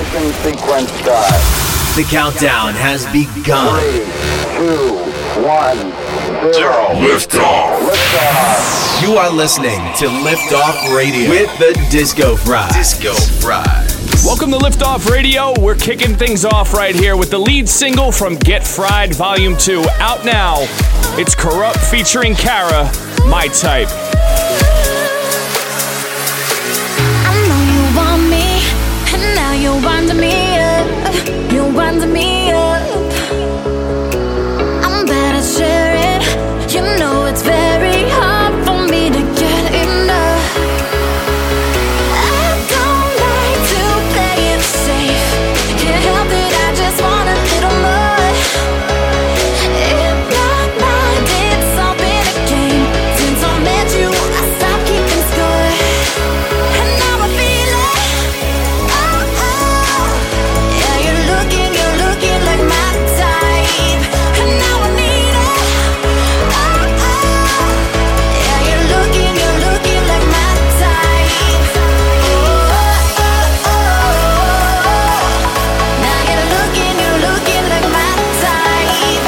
Ignition sequence start. The countdown has begun. 3, 2, 1, 0. Liftoff. Liftoff. You are listening to Liftoff Radio with the Disco Fries. Disco Fries. Welcome to Liftoff Radio. We're kicking things off right here with the lead single from Get Fried Volume 2. Out now. It's Corrupt featuring Kara, My Type. Now you're winding me up, you're winding me up. I'm bad at sharing, you know it's very hard for me to get enough. I don't like to play it safe, can't help it, I just want a little more. In my mind it's all been a game, since I met you I stopped keeping score. And now I feel it. You're looking like my type, and now I need it. Yeah, you're looking like my type. Now you're looking like my type.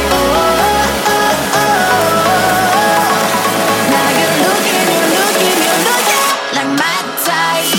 Now you're looking like my type.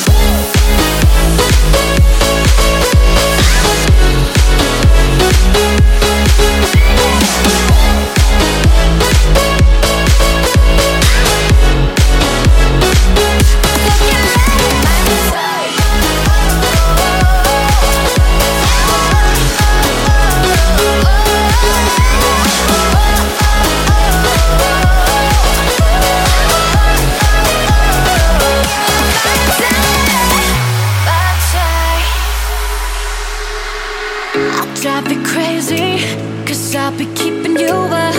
Drive me crazy, 'cause I'll be keeping you up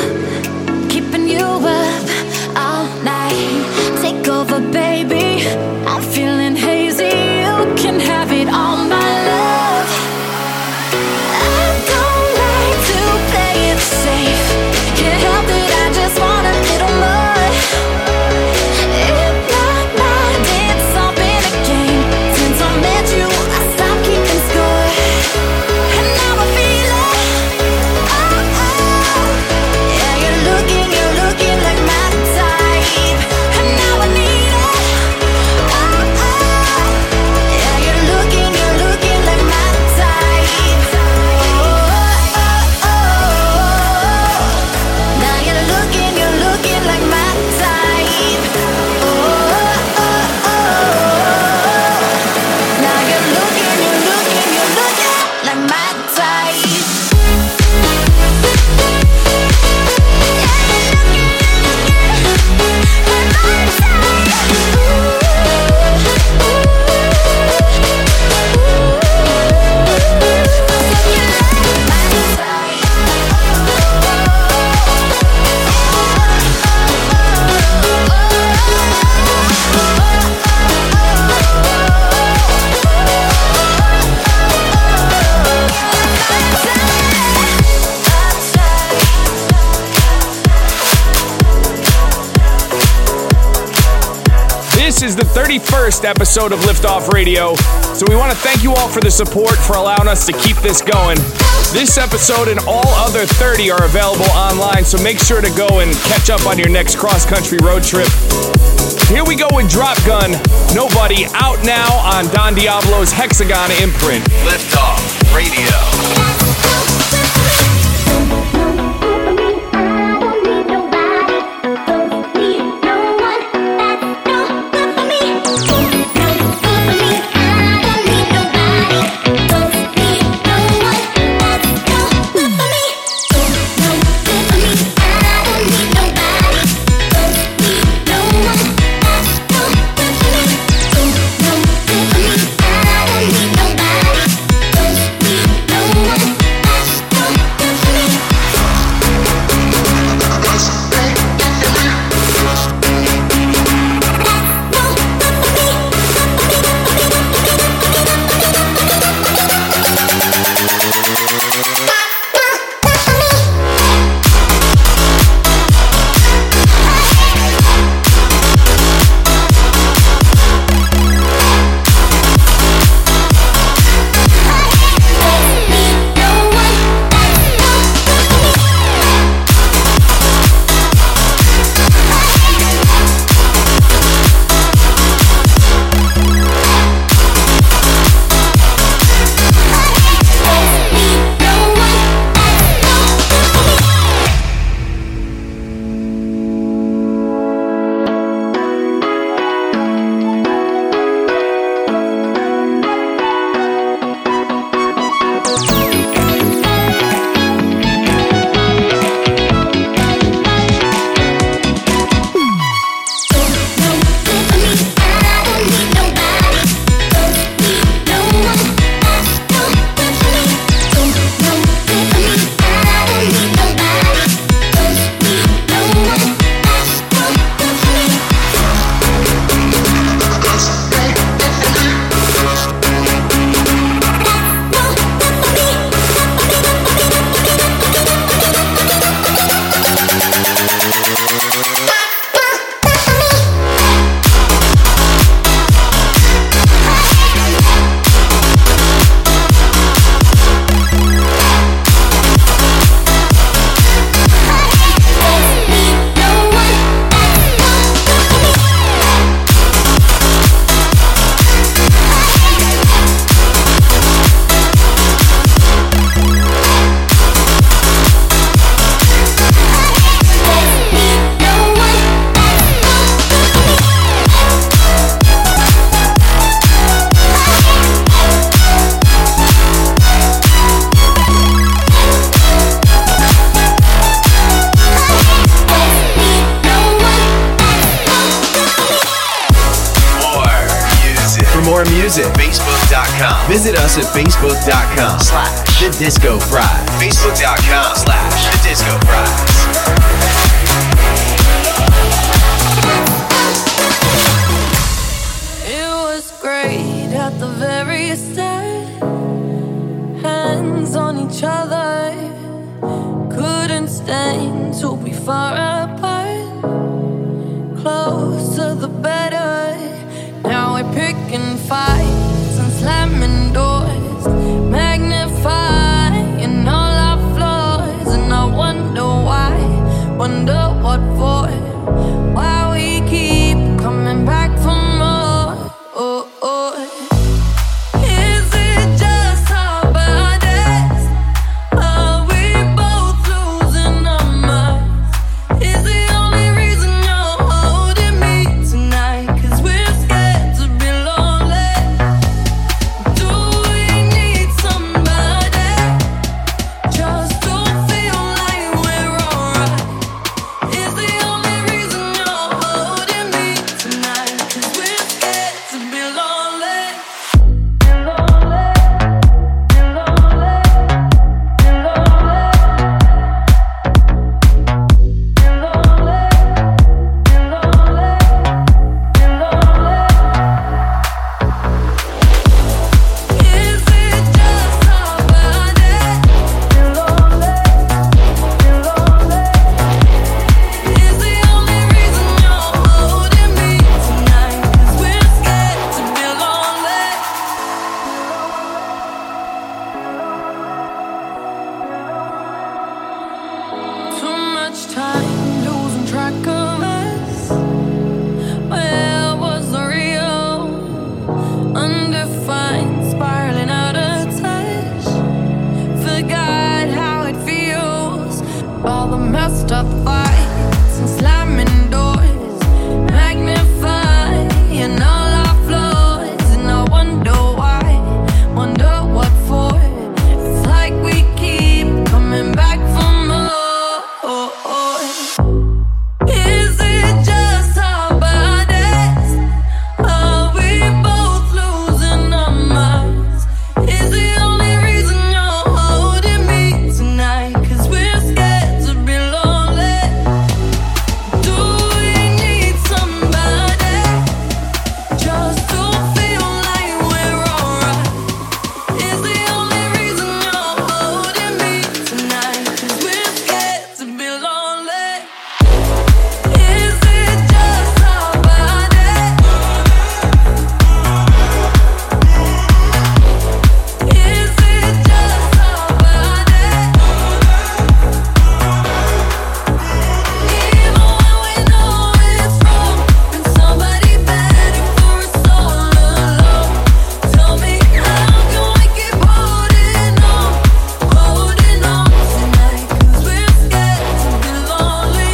all night. Take over, baby, I'm feeling hazy, you can have it all, my love. I don't like to play it safe, can't help it, I just want a little more. In my mind it's all been a game, since I met you I stopped keeping score. And now I feel it. Yeah, you're looking like my type, and now I need it. Yeah, you're looking like my type. Now you're looking like my type. Now you're looking like my type. This is the 31st episode of Liftoff Radio, so we want to thank you all for the support, for allowing us to keep this going. This episode and all other 30 are available online, so make sure to go and catch up on your next cross-country road trip. Here we go with Drop Gun, Nobody, out now on Don Diablo's Hexagon imprint. Liftoff Radio. Nobody. Facebook.com. Visit us at Facebook.com/The Disco Fries. Facebook.com/The Disco Fries. It was great at the very start. Hands on each other. Couldn't stand to be far apart. Closer the better. Now we're picking fights and slamming doors, magnifying all our flaws. And I wonder why, wonder what for, why we keep coming back for more. Oh, oh. Is it just our bodies? Are we both losing our minds? Is the only reason you're holding me tonight? 'Cause we're scared to be lonely. Do we need somebody just to feel like we're alright? Is the only reason you're holding me tonight? 'Cause we're scared to be lonely. Is it just our bodies? Is the only reason you're holding me tonight? 'Cause we're scared to be lonely. Too much time losing track of us. Where was the real? Undefined, spiraling out of touch. Forgot how it feels. All the messed up fights and slamming doors, magnifying all our flaws. And I wonder why, wonder what for. It's like we keep coming back for more. Is it just our bodies? Are we both losing our minds? Is the only reason you're holding me tonight? 'Cause we're scared to be lonely. Do we need somebody just to feel like we're alright? Is the only reason you're holding me tonight? 'Cause we're scared to be lonely. Is it just our bodies? Is it just our bodies? Even when we know it's wrong, and somebody begging for us all alone. Tell me, how can we keep holding on tonight? 'Cause we're scared to be lonely.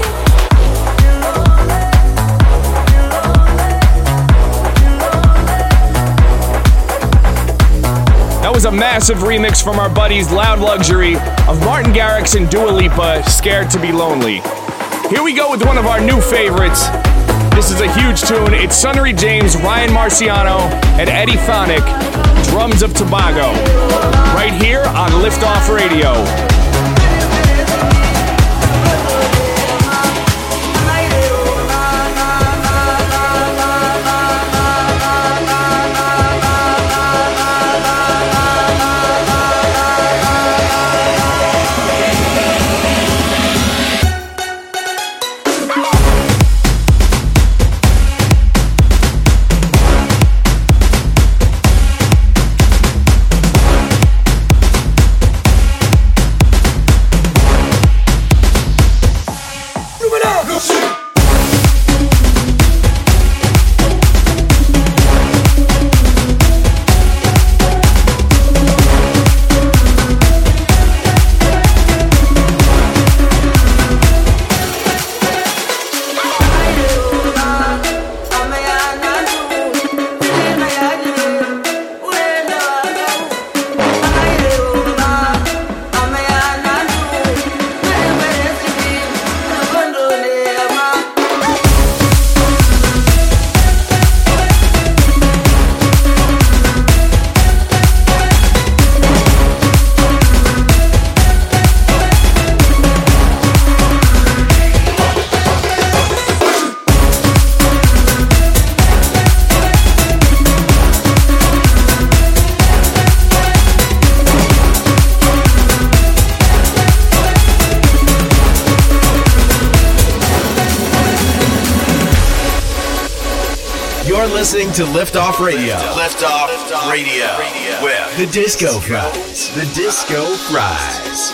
That was a massive remix from our buddies Loud Luxury of Martin Garrix and Dua Lipa, Scared to Be Lonely. Here we go with one of our new favorites. This is a huge tune. It's Sunnery James, Ryan Marciano, and Eddie Thonic, Drums of Tobago, right here on Liftoff Radio. listening to Liftoff Radio. Liftoff Radio with the Disco Fries. The Disco Fries.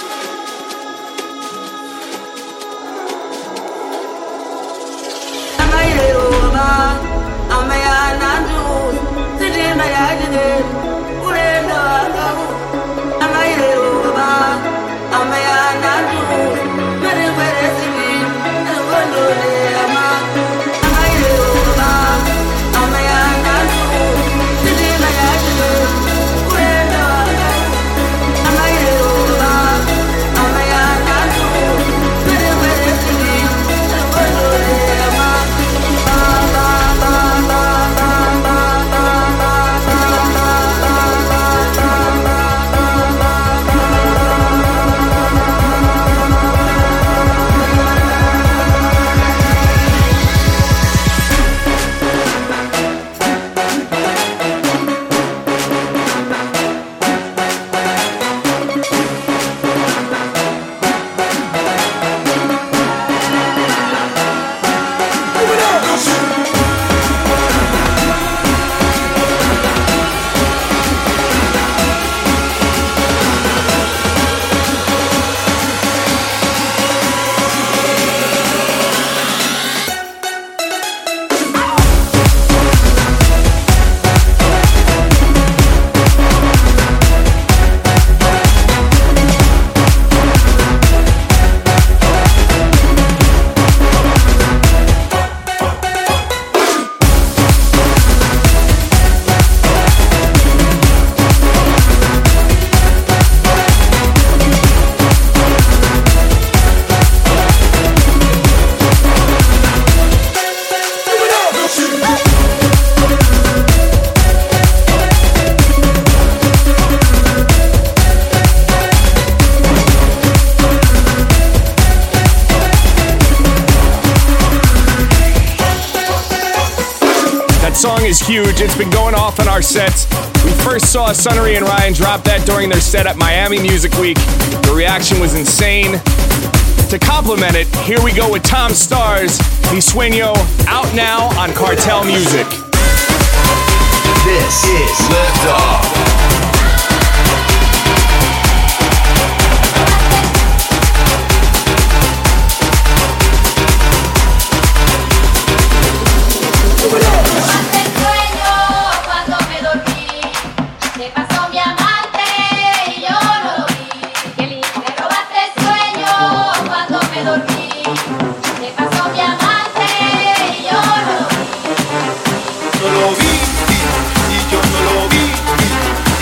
Huge. It's been going off in our sets. We first saw Sunnery and Ryan drop that during their set at Miami Music Week. The reaction was insane. To complement it, here we go with Tom Stars, Mi Sueño, out now on Cartel Music. This is Liftoff. No lo vi y yo no lo vi.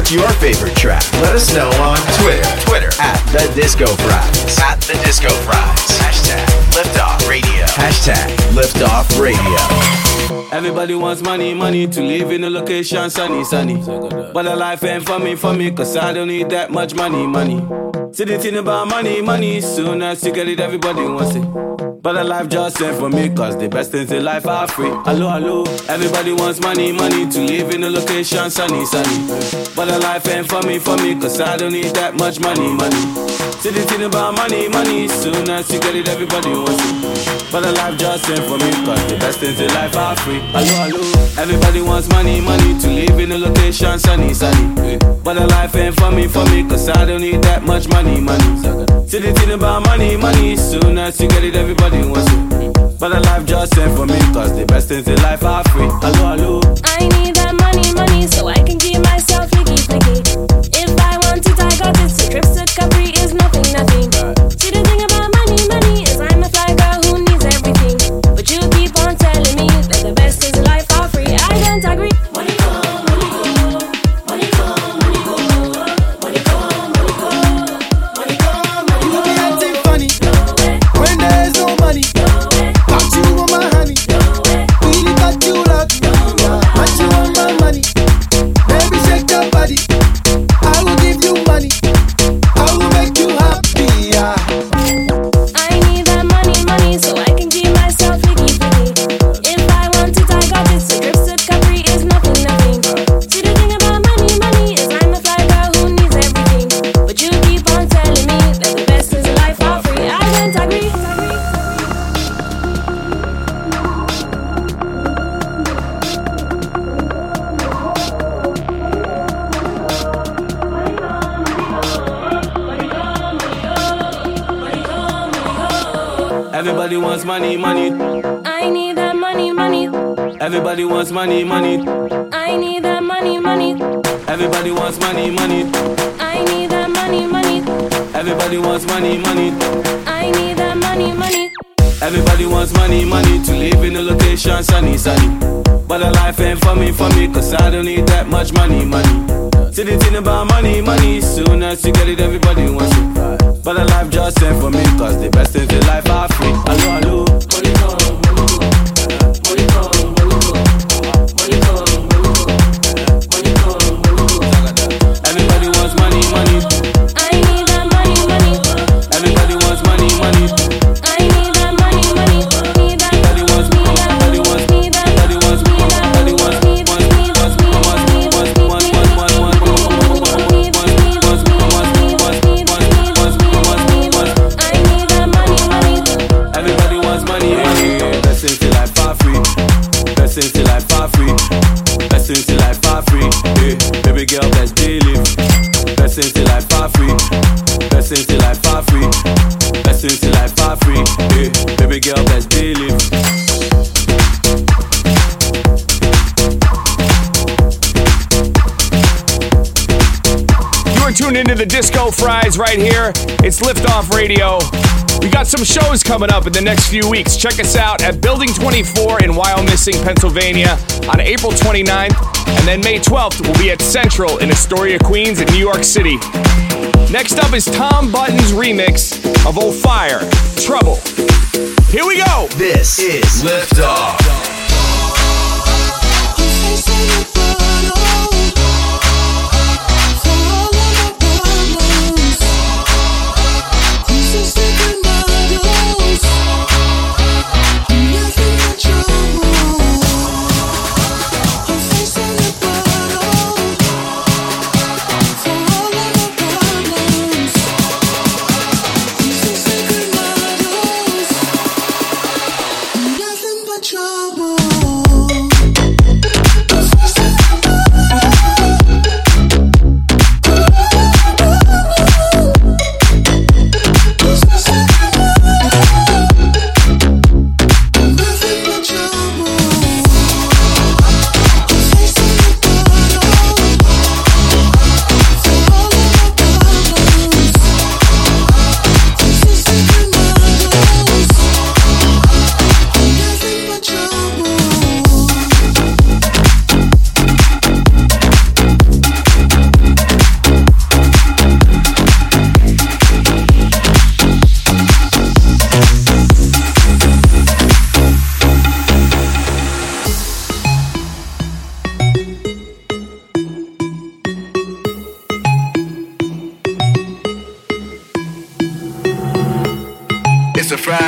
What's your favorite track? Let us know on Twitter at The Disco Fries. At The Disco Fries. Hashtag Liftoff Radio. Hashtag Liftoff Radio. Everybody wants money to live in a location sunny. But the life ain't for me, cause I don't need that much money. See the thing about money, soon as you get it, everybody wants it. But the life just ain't for me, cause the best things in life are free. Hello, everybody wants money to live in a location sunny. But the life ain't for me, cause I don't need that much money. See the thing about money, soon as you get it, everybody wants it. But the life just ain't for me, cause the best things in life are free. Hello, everybody wants money to live in a location sunny. But the life ain't for me, cause I don't need that much money. See the thing about money, soon as you get it, everybody wants it. But the life just ain't for me, cause the best things in life are free. Hello. I need that money, so I can keep myself flicky. If I want it, I got it. So trips to Capri is nothing. See the thing about money is I'm a fly girl who needs everything. But you keep on telling me that the best things in life are free. I don't agree. Money come, money go. Money come, money go. Money come, money go. Money come, money go. You be acting funny when there's no money. Got you on my honey. Really got you lucky. Got you on my money. Baby, shake your body. I will give you money. I will make you happy. I need that money, so I can keep myself flicky. If I want it, I got it. So trips to Capri is nothing. See the thing about money is I'm a fly girl who needs everything. But you keep on telling me that the best things in life are free. I don't agree. Everybody wants money. I need that money. Everybody wants money. I need that money. Everybody wants money. I need that money. Everybody wants money. I need that money. Everybody wants money to live in a location sunny. But the life ain't for me, cause I don't need that much money. See the thing about money, soon as you get it, everybody wants it. But the life just ain't for me, cause the best things in life are free. Hello. Money come, money come, money come, money come. Everybody wants money. I need that money. Everybody wants money. I need that money. Need that. Everybody wants money. Everybody wants money. Everybody wants money. Everybody wants money. Everybody wants money. Best things in life are free. Best things in life are free. Best things in life are free. Baby girl, best day live. Best things in life are free. Best things in life are free. Best things in life are free. Baby girl, best day live. You're tuned into the Disco Fries right here. It's Liftoff Radio. We got some shows coming up in the next few weeks. Check us out at Building 24 in Wyomissing, Pennsylvania on April 29th. And then May 12th, we'll be at Central in Astoria, Queens, and New York City. Next up is Tom Button's remix of Oh Fire, Trouble. Here we go. This is Liftoff. Trouble.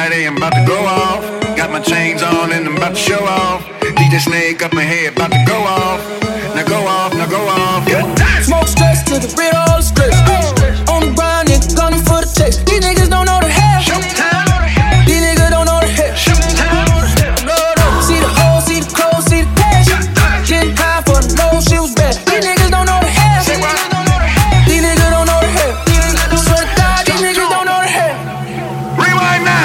Daddy, I'm about to go off. Got my chains on and I'm about to show off. DJ Snake up my head, about to go off. Now go off, now go off. Smoke stress to the red, all the stress. On the grind, nigga, gunning for the chase. These niggas don't know the hell. These niggas don't know the hell. See the hoes, see the clothes, see the cash. Getting high for the low, she was bad. These niggas don't know the hell. These niggas don't know the hell. Swear to God, these niggas don't know the hell. Rewind now.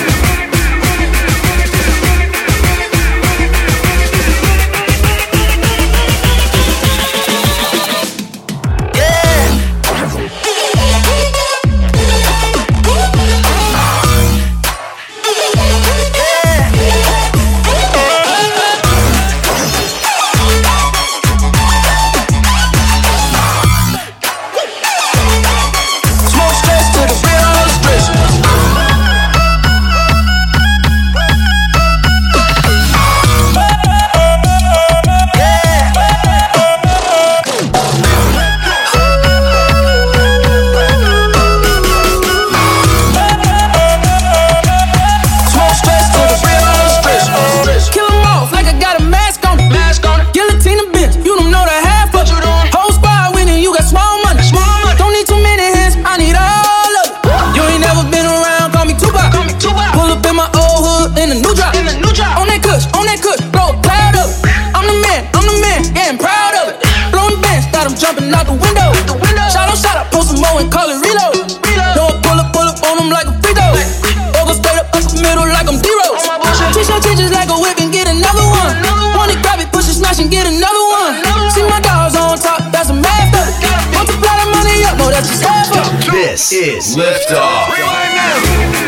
Jumping out the window. Shot up, post some more and call it reload. Don't pull up on them like a free throw. Or go straight up the middle like I'm D-Rose. Twist your changes like a whip and get another one. Want it, grab it, push it, smash and get another one. See my dogs on top, that's a math up. Multiply the money up, no, that's just half up. This is Lift Off. Rewind now.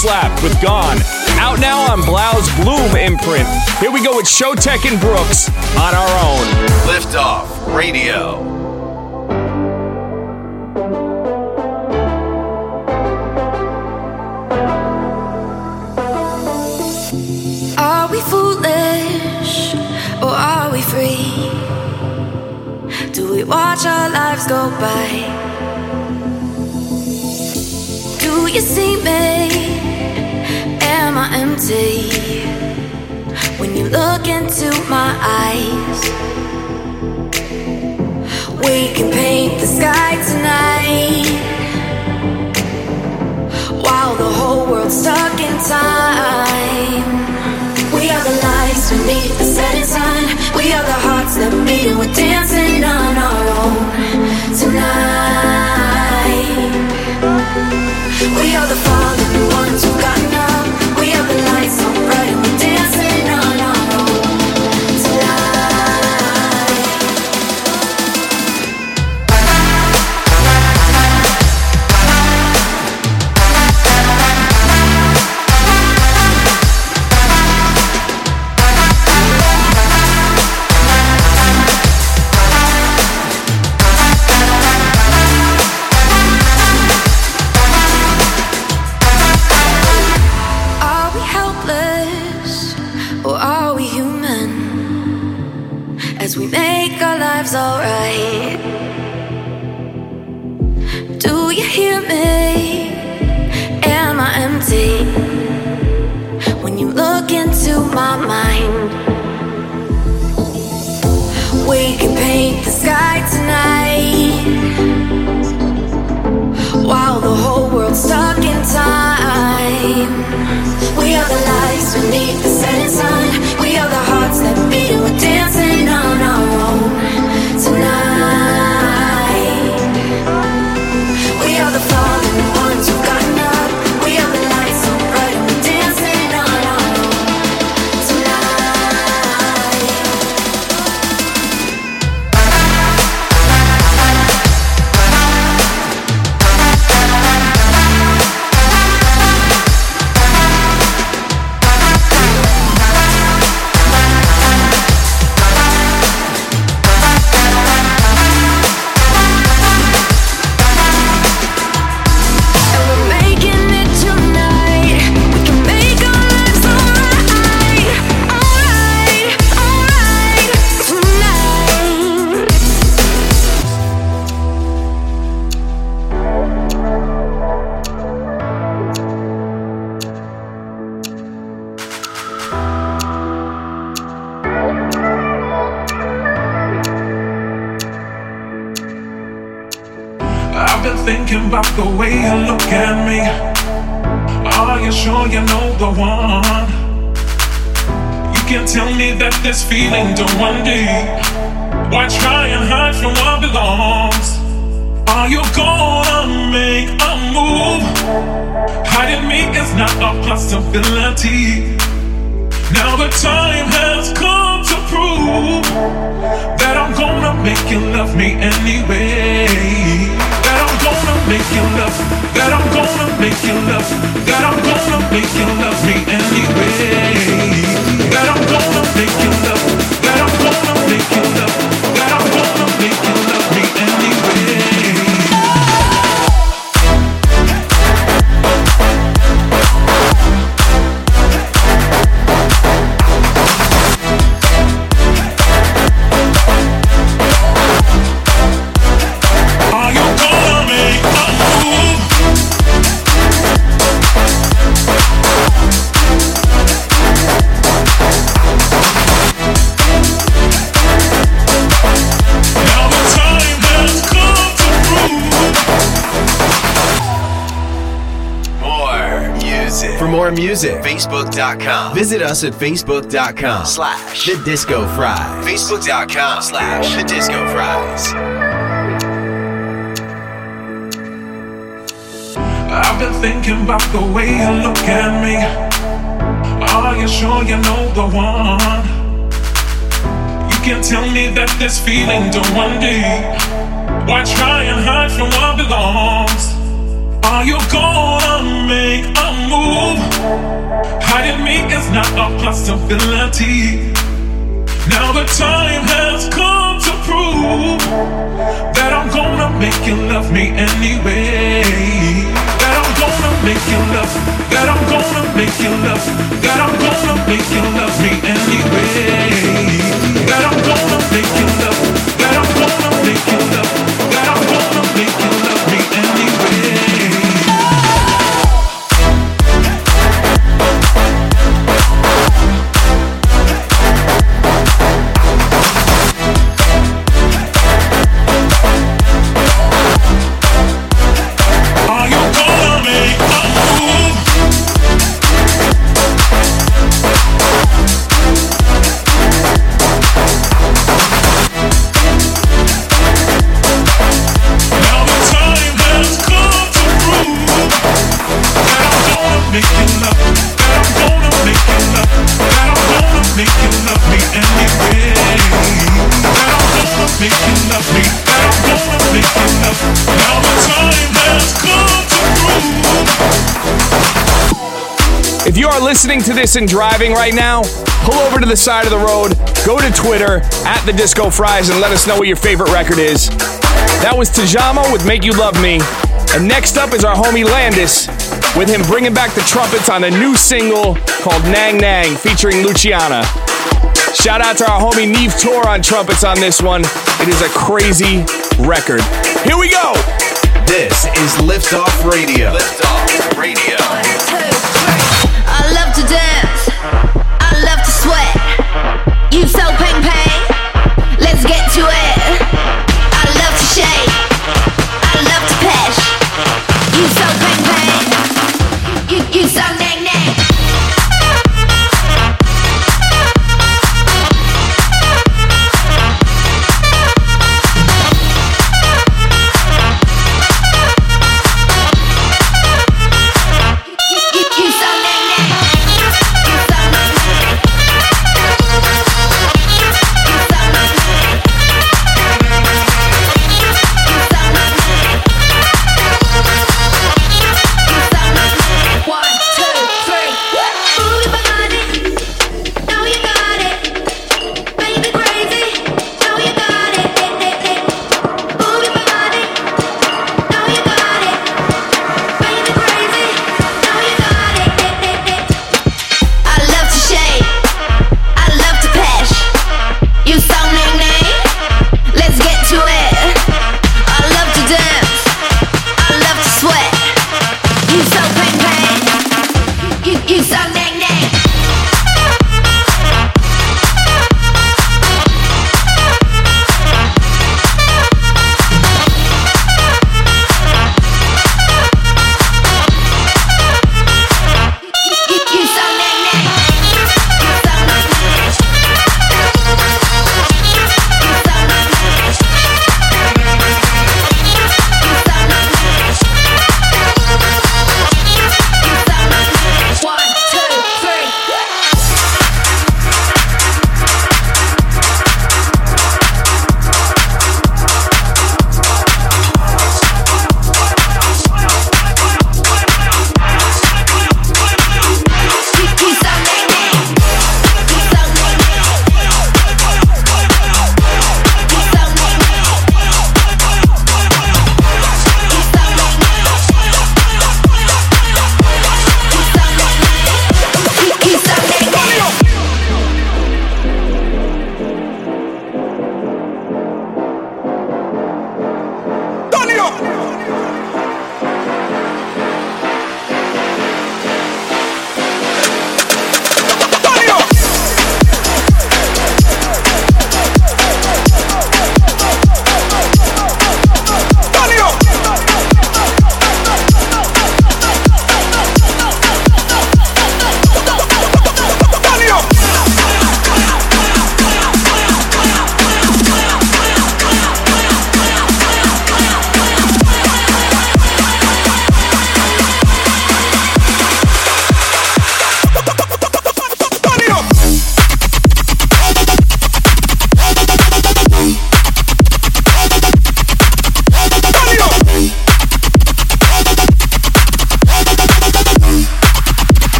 Slap with Gone. Out now on Blau's Bloom imprint. Here we go with Showtek and Brooks on Our Own. Liftoff Radio. Are we foolish or are we free? Do we watch our lives go by? Do you see me? Am I empty? When you look into my eyes, we can paint the sky tonight, while the whole world's stuck in time. We are the lights beneath the setting sun. We are the hearts that beat and we're dancing on our own tonight. We are the fallen ones who've gotten up. We are the lights so bright and we're dancing on our own alright. Do you hear me? Am I empty? When you look into my mind, we can paint the sky tonight, while the whole world's stuck in time. We are the lights beneath the setting sun. We are the hearts that beat and we're dancing on our own tonight. We are the fallen ones who've gotten up. We are the lights so bright and we're dancing on our own Thinking about the way you look at me. Are you sure you know the one? You can tell me that this feeling don't run deep. Why try and hide from what belongs? Are you gonna make a move? Hiding me is not a possibility. Now the time has come to prove that I'm gonna make you love me anyway. That I'm gonna make you love. That I'm gonna make you love. That I'm gonna make you love me anyway. That I'm gonna make you love. That I'm gonna make you love. That I'm gonna make you love me anyway. More music. Facebook.com. Visit us at Facebook.com/The Disco Fries. Facebook.com/The Disco Fries. I've been thinking about the way you look at me. Are you sure you know the one? You can tell me that this feeling don't run deep. Why try and hide from what belongs? Are you gonna make a move? Hiding me is not a possibility. Now the time has come to prove that I'm gonna make you love me anyway. That I'm gonna make you love. That I'm gonna make you love. That I'm gonna make you love me anyway. That I'm gonna make you love. That I'm gonna make you love. That I'm gonna make you love me anyway. If you are listening to this and driving right now, pull over to the side of the road, go to Twitter, @TheDiscoFries, and let us know what your favorite record is. That was Tajamo with Make You Love Me. And next up is our homie Landis, with him bringing back the trumpets on a new single called Nang Nang, featuring Luciana. Shout out to our homie Neve Tor on trumpets on this one. It is a crazy record. Here we go! This is Liftoff Radio. Liftoff Radio. I love to dance, I love to sweat. You so pang pang, let's get to it. I love to shake, I love to pesh. You so pang pang, you so nang nang. You so nang nang.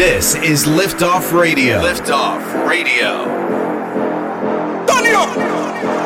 This is Liftoff Radio. Liftoff Radio. Turn it up!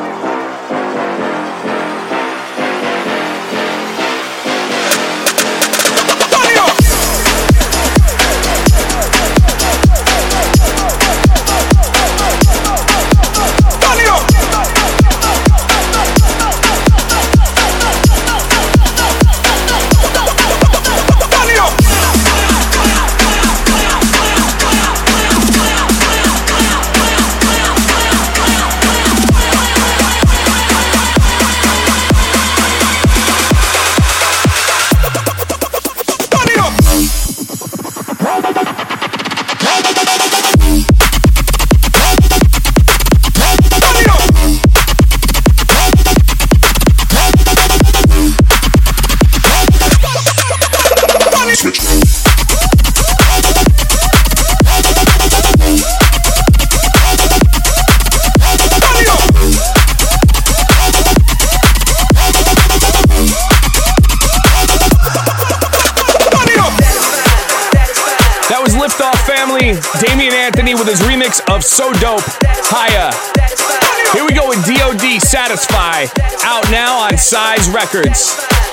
Damian Anthony with his remix of So Dope, Higher. Here we go with D.O.D. Satisfy, out now on Size Records.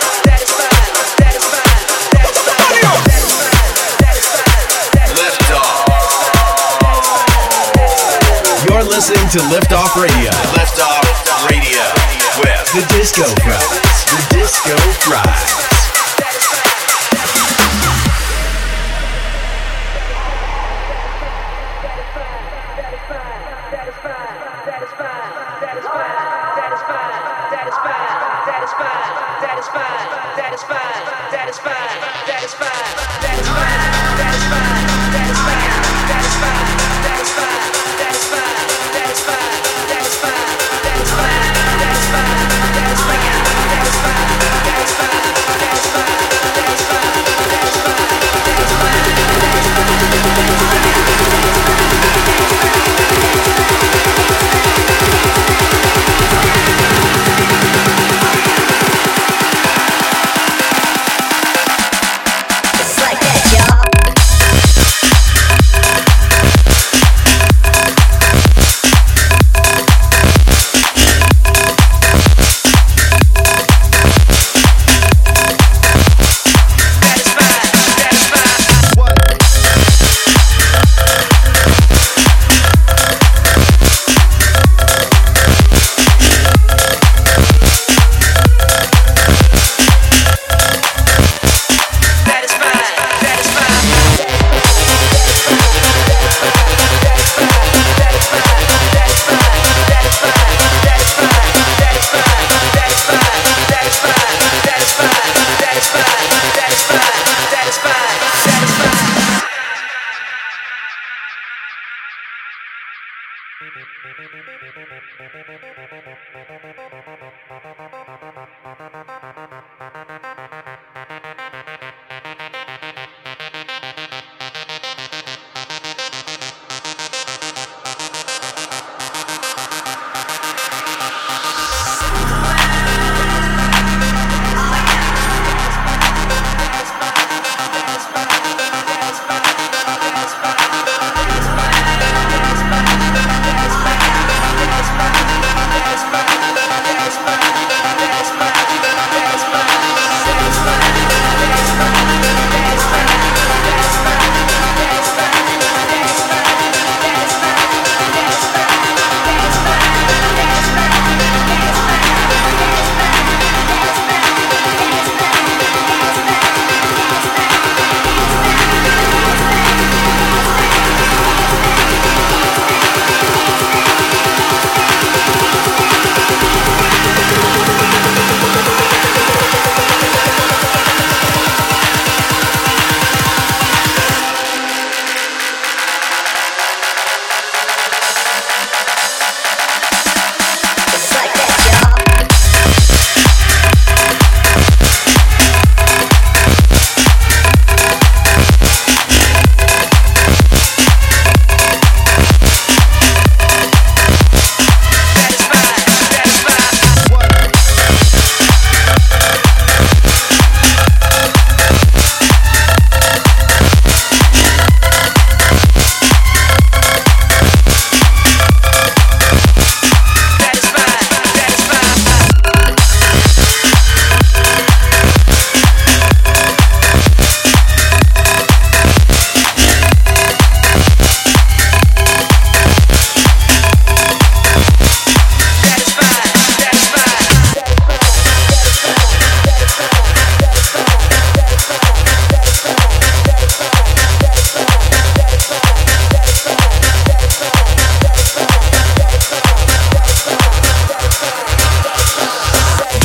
You're listening to Liftoff Radio. Liftoff Radio with the Disco Fries. The Disco Fries.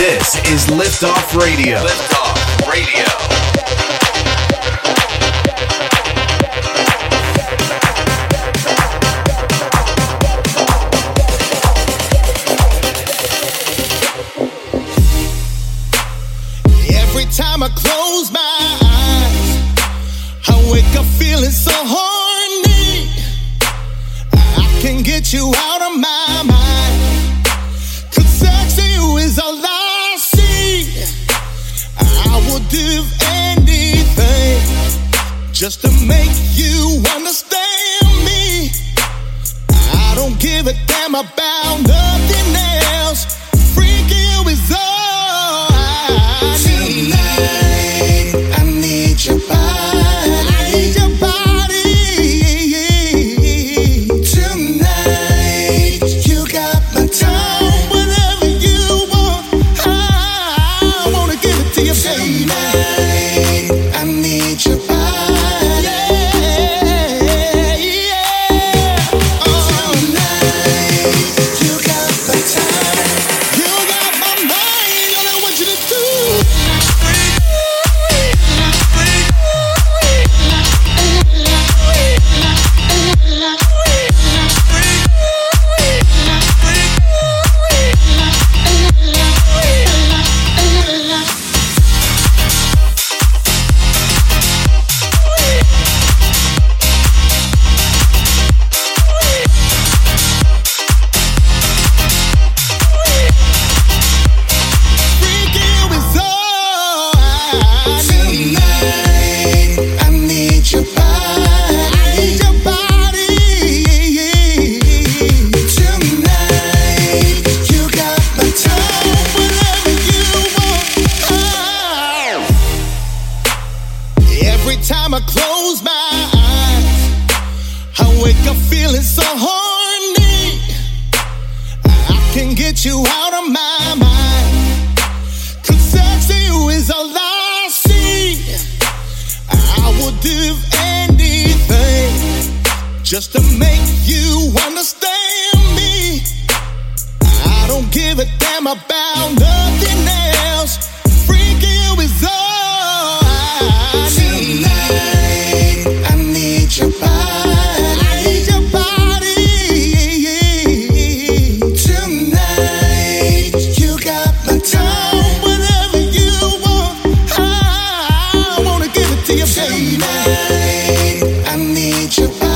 This is Liftoff Radio. Liftoff Radio. Every time I close my eyes, I wake up feeling so horny. I can't get you out of my mind, 'cause sex you is all I see. I would do anything just to make you understand me. I don't give a damn about nothing else. Freak you is all I need. Tonight, I need your body. I need your body. Tonight, you got my time. Whatever you want, I wanna give it to you. Tonight, I need your body. Just to make you understand me. I don't give a damn about nothing else. Freak you is all I need. Tonight, I need your body. I need your body. Tonight, you got my time. Whatever you want, I wanna give it to you. Tonight, I need your body.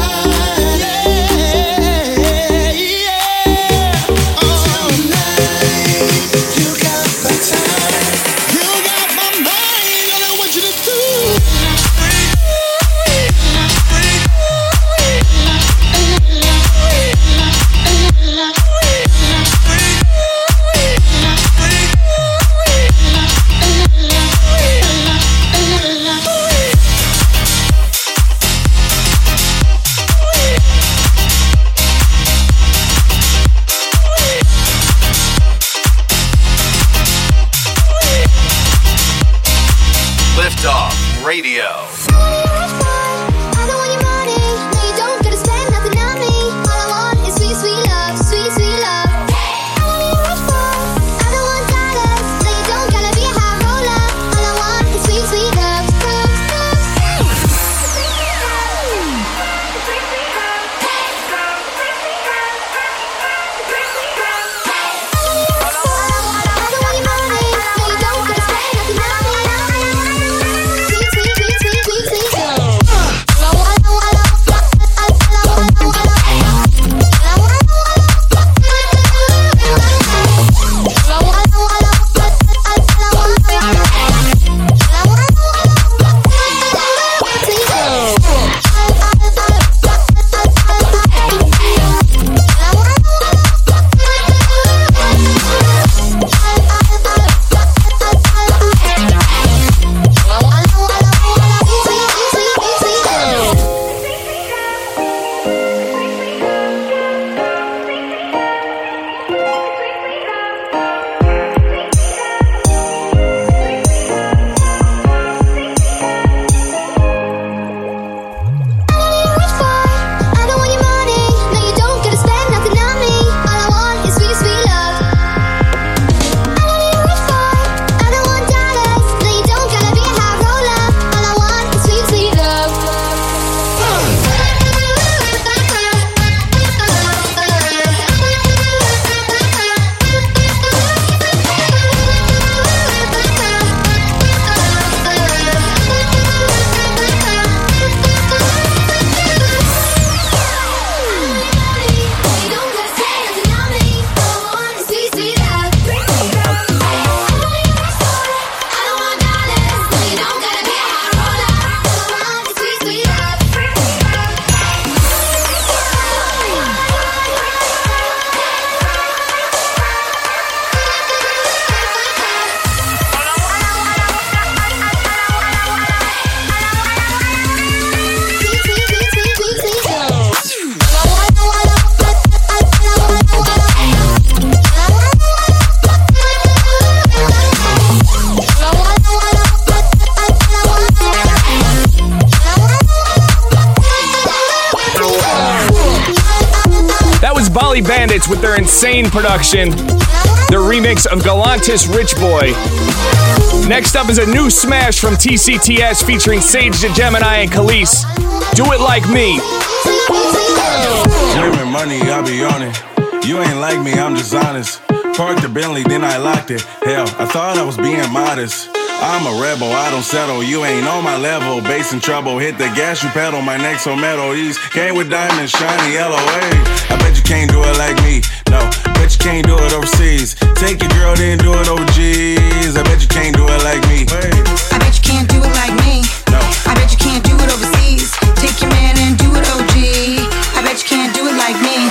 Radio. Sweet, sweet, sweet, sweet, sweet, sweet. Bandits with their insane production, their remix of Galantis Rich Boy. Next up is a new smash from TCTS featuring Sage the Gemini and Khalees, Do It Like Me. Women, money, I be on it. You ain't like me, I'm just honest. Parked the Bentley, then I locked it. Hell, I thought I was being modest. I'm a rebel, I don't settle. You ain't on my level, bass in trouble. Hit the gas, you pedal, my neck so metal. These came with diamonds, shiny yellow. Hey, I bet you can't do it like me. No, bet you can't do it overseas. Take your girl, then do it over G's. I bet you can't do it like me. Hey. I bet you can't do it like me. No, I bet you can't do it overseas. Take your man and do it OG. I bet you can't do it like me.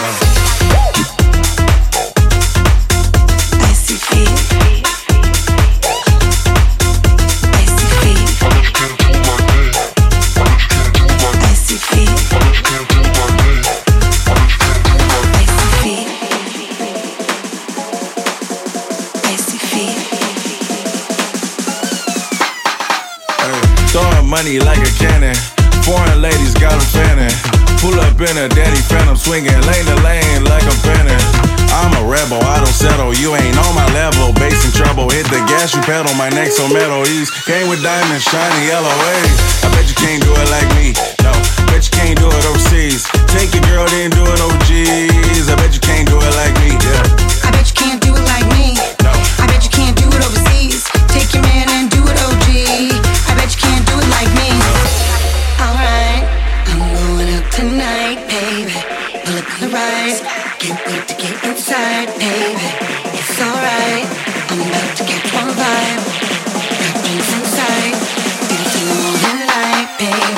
Money like a cannon. Foreign ladies got them fanning. Pull up in a daddy phantom, swinging lane to lane like I'm fanning. I'm a rebel, I don't settle. You ain't on my level, bass in trouble. Hit the gas, you pedal, my neck so metal. These came with diamonds, shiny yellow. Hey, I bet you can't do it like me. No, bet you can't do it overseas. Take your girl, then do it over G's. I bet you can't do it like me. Yeah. I bet you can't do it like me. No, I bet you can't do it overseas. Take your man and do it OG. I bet you can't do it like me. Alright, I'm going out tonight, baby. Pull up on the right. Can't wait to get inside, baby. It's alright. I'm about to catch one vibe. Got things inside. Dancing all the night, baby.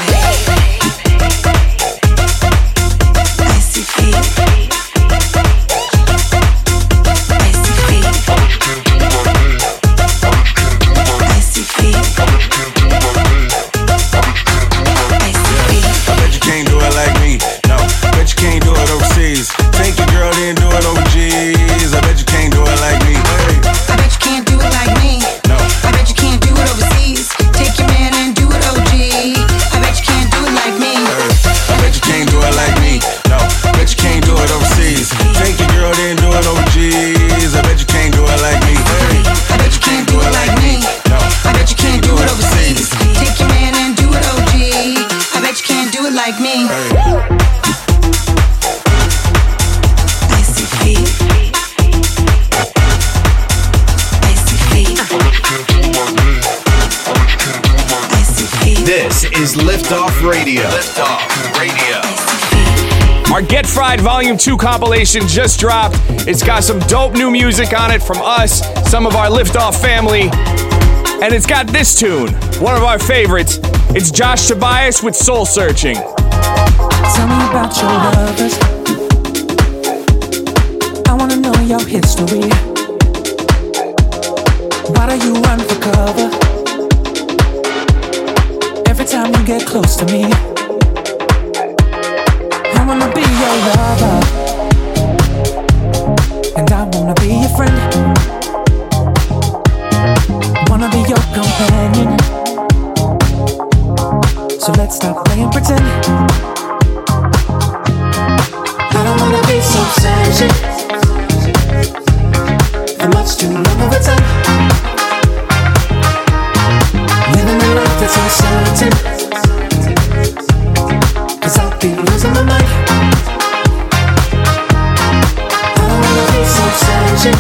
Icy feet. Icy feet. Icy feet. I bet you can't do it like me. No, bet you can't do it overseas. Take your girl, then do it over G's. I bet you can't do it like me. Hey. I bet you can't do it like me. No, I bet you can't do it overseas. Take your man and do it OG. I bet you can't do it like me. hey. I bet you can't do it like me. No, bet you can't do it overseas. Take your girl, then do it over G's. I bet you can't do it like me. Hey. I bet you can't do it like me. No, I bet you can't do it overseas. Take your man and do it OG. I bet you can't do it like me. hey. Icy feet. Icy feet. Icy feet. This is Liftoff Radio. Liftoff Radio. Our Get Fried Volume 2 compilation just dropped. It's got some dope new music on it from us, some of our Liftoff family, and it's got this tune, one of our favorites. It's Josh Tobias with Soul Searching. Tell me about your lovers. I wanna know your history. Why do you run for cover? Every time you get close to me, I wanna be your lover, and I wanna be your friend. Wanna be your companion. So let's stop playing pretend. I don't wanna be so searching for much too long of a time. Living a life that's uncertain, 'cause I'll be losing my mind. I don't wanna be so searching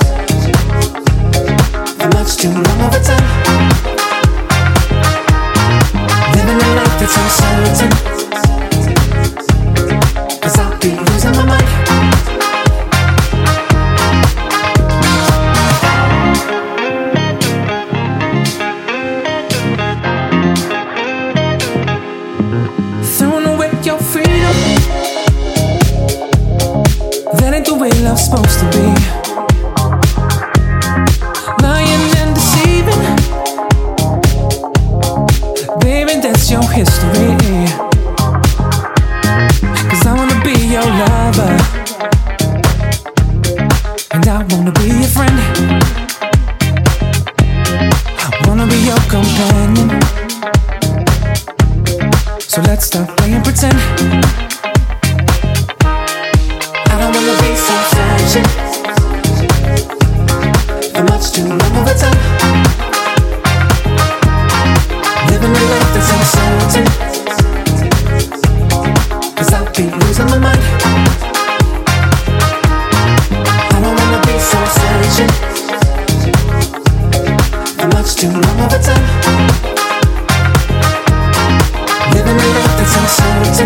for much too long of a time. Living a life that's uncertain, 'cause I'll be losing my mind. Throwing away your freedom, that ain't the way love's supposed to be. Lying and deceiving, baby, that's your history. 'Cause I wanna be your lover, and I wanna be your friend. I wanna be your companion. So let's stop playing pretend. I don't wanna be so searching for much too long of a time, living a life that's uncertain, 'cause I'll be losing my mind. I don't wanna be so searching for much too long of a time, living a life that's uncertain,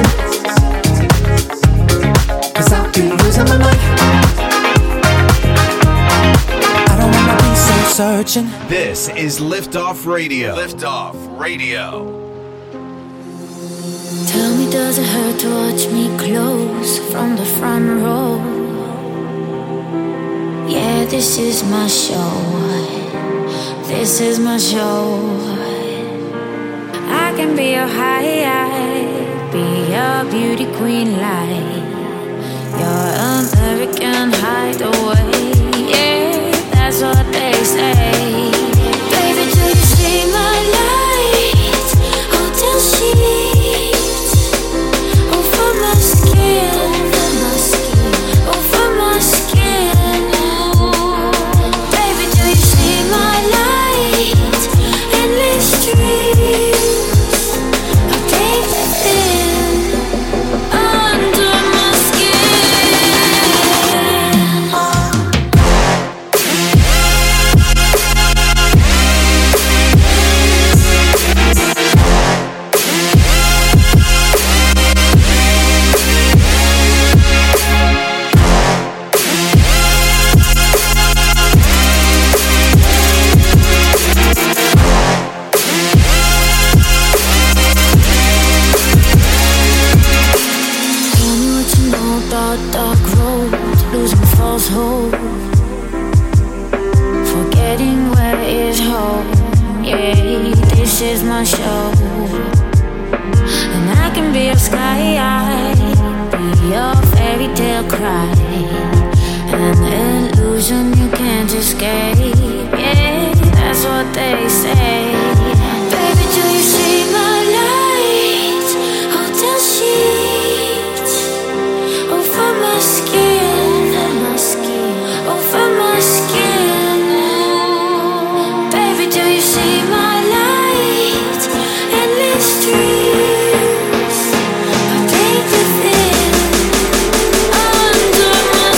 'cause I'll be losing my mind. I don't wanna be so searching. This is Liftoff Radio. Liftoff Radio. Tell me, does it hurt to watch me close from the front row? Yeah, this is my show. This is my show. I can be your highlight, be your beauty queen light, your American hideaway. Yeah, that's what they say. Baby, do you see my light? Hotel sheets over my skin, over my skin. Baby, do you see my light? Endless dreams of dancing under my dark road, losing false hope, forgetting where is home. Yeah, this is my show, and I can be your sky eye, be your fairy tale cry, an illusion you can't escape. Yeah, that's what they say. Baby, do you see my light? Hotel sheets over my skin, over my skin. Baby, do you see my light? Endless dreams of dating thin under my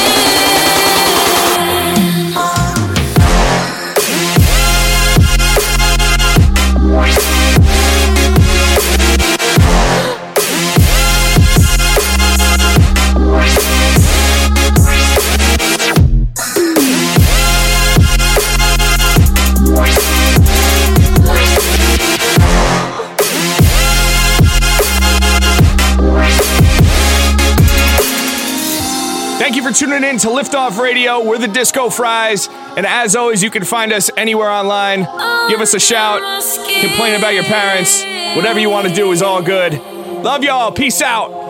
Thank you for tuning in to Liftoff Radio. We're the Disco Fries. And as always, you can find us anywhere online. Give us a shout. Complain about your parents. Whatever you want to do is all good. Love y'all. Peace out.